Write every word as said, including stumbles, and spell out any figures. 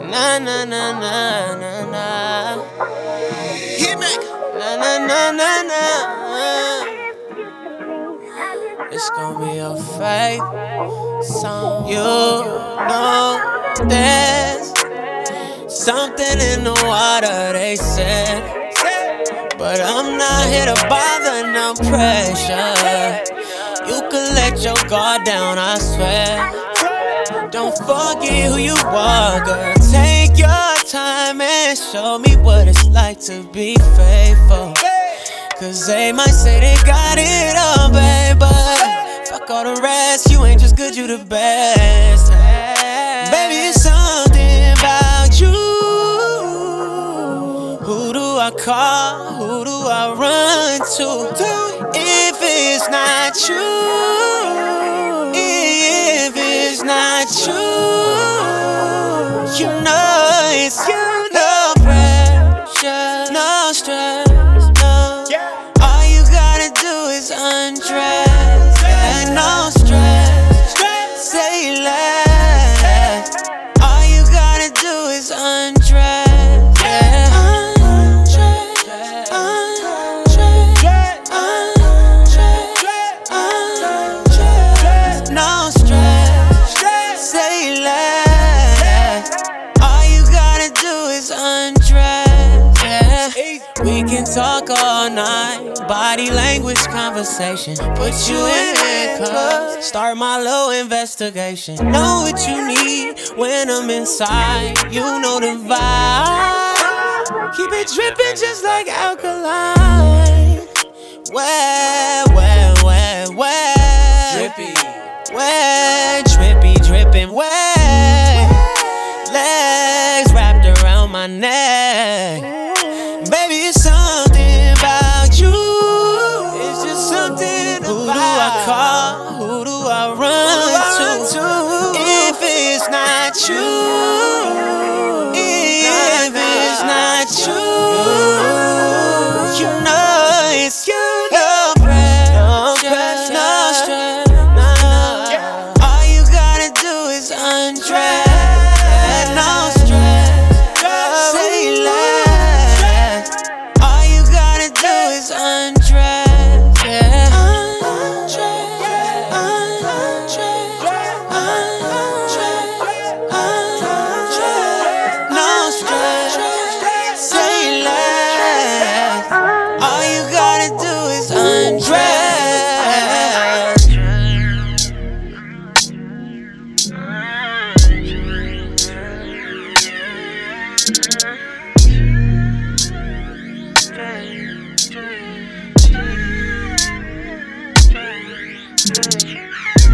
Na na na na na na. Hit me. Na na na na na. It's gonna be a fake song. You know there's something in the water, they said, but I'm not here to bother, no pressure. You can let your guard down, I swear. Don't forget who you are, girl. Take your time and show me what it's like to be faithful. Cause they might say they got it all, babe, but fuck all the rest, you ain't just good, you the best. Baby, it's something about you. Who do I call? Who do I run to? If it's not you, if it's not you, you know it's you. No pressure, no stress, no. All you gotta do is undress, and no stress. Say less. All you gotta do is undress. We can talk all night, body language conversation. Put you in handcuffs, start my little investigation. Know what you need when I'm inside, you know the vibe. Keep it dripping just like alkaline. Wet, wet, wet, wet. Drippy. Wet, drippy, dripping wet. Legs wrapped around my neck. Baby, it's something about you. It's just something about. Who do I call? Who do I run to? If it's not you, if it's not you, you know it's you. No pressure, no stress. All you gotta do is undress. No stress. Say less. All you gotta do is undress, yeah. Undress, undress, undress, undress. No stress, say less. All you gotta do is undress. Thank you.